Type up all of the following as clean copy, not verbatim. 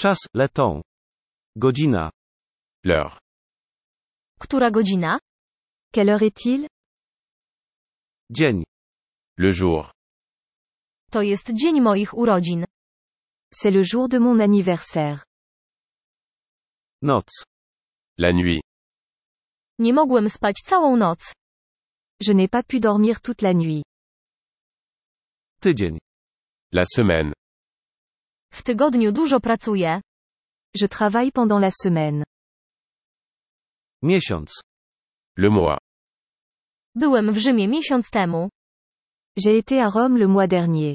Czas, le temps. Godzina. L'heure. Która godzina? Quelle heure est-il? Dzień. Le jour. To jest dzień moich urodzin. C'est le jour de mon anniversaire. Noc. La nuit. Nie mogłem spać całą noc. Je n'ai pas pu dormir toute la nuit. Tydzień. La semaine. W tygodniu dużo pracuję. Je travaille pendant la semaine. Miesiąc. Le mois. Byłem w Rzymie miesiąc temu. J'ai été à Rome le mois dernier.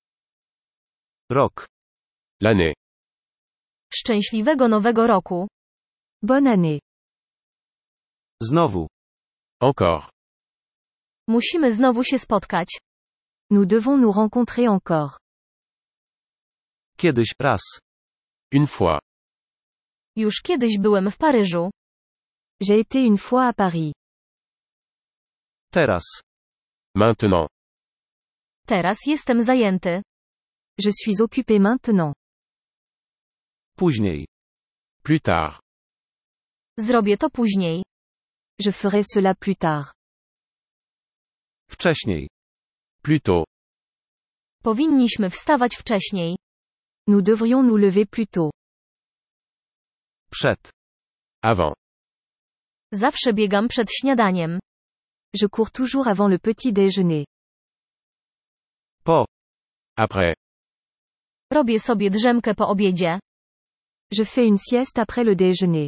Rok. L'année. Szczęśliwego nowego roku. Bonne année. Znowu. Encore. Musimy znowu się spotkać. Nous devons nous rencontrer encore. Kiedyś, raz. Une fois. Już kiedyś byłem w Paryżu. J'ai été une fois à Paris. Teraz. Maintenant. Teraz jestem zajęty. Je suis occupé maintenant. Później. Plus tard. Zrobię to później. Je ferai cela plus tard. Wcześniej. Plus tôt. Powinniśmy wstawać wcześniej. Nous devrions nous lever plus tôt. Przed. Avant. Zawsze biegam przed śniadaniem. Je cours toujours avant le petit déjeuner. Po. Après. Robię sobie drzemkę po obiedzie. Je fais une sieste après le déjeuner.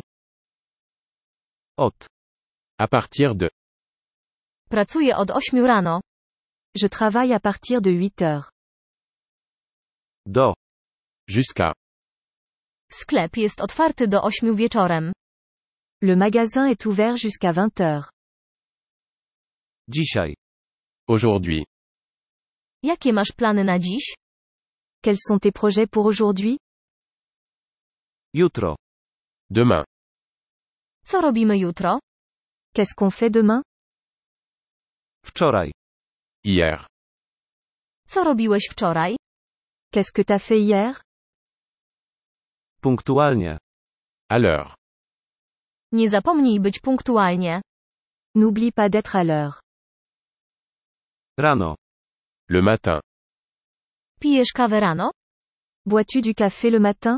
Od. À partir de. Pracuję od 8 rano. Je travaille à partir de 8 heures. Do. Jusqu'à. Sklep jest otwarty do 8 wieczorem. Le magasin est ouvert jusqu'à 20 heures. Dzisiaj. Aujourd'hui. Jakie masz plany na dziś? Quels sont tes projets pour aujourd'hui? Jutro. Demain. Co robimy jutro? Qu'est-ce qu'on fait demain? Wczoraj. Hier. Co robiłeś wczoraj? Qu'est-ce que t'as fait hier? Punktualnie. À l'heure. Nie zapomnij być punktualnie. N'oublie pas d'être à l'heure. Rano. Le matin. Pijesz kawę rano? Bois-tu du café le matin?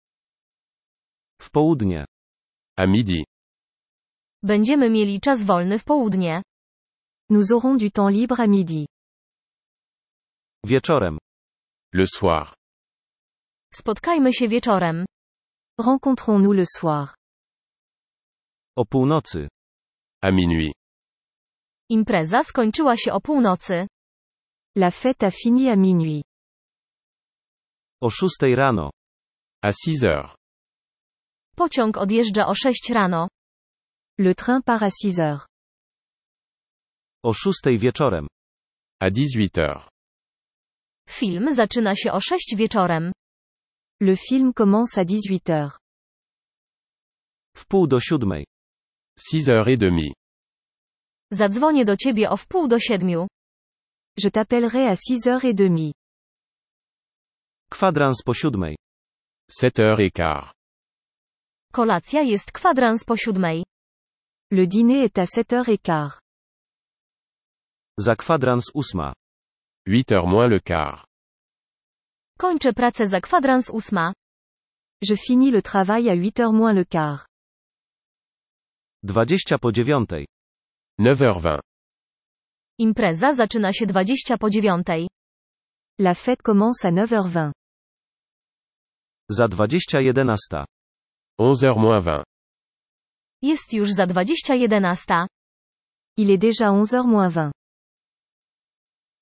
W południe. À midi. Będziemy mieli czas wolny w południe. Nous aurons du temps libre à midi. Wieczorem. Le soir. Spotkajmy się wieczorem. Rencontrons-nous le soir. O północy. À minuit. Impreza skończyła się o północy. La fête a fini à minuit. O 6 rano. À 6 heures. Pociąg odjeżdża o 6 rano. Le train part à 6 heures. O 6 wieczorem. À 18 heures. Film zaczyna się o 6 wieczorem. Le film commence à 18 heures. W pół do 7. 6h30. Zadzwonię do ciebie o 6:45. Je t'appellerai à 6h30. Kwadrans po 7. 7h15. Kolacja jest kwadrans po 7. Le dîner est à 7h15. Za kwadrans 8. 8h moins le quart. Kończę pracę za kwadrans 8. Je finis le travail à 8h moins le quart. 20 po 9. 9h20. Impreza zaczyna się 20 po 9. La fête commence à 9h20. Za 20:11. 11h moins 20. Jest już za 20:11. Il est déjà 11h moins 20.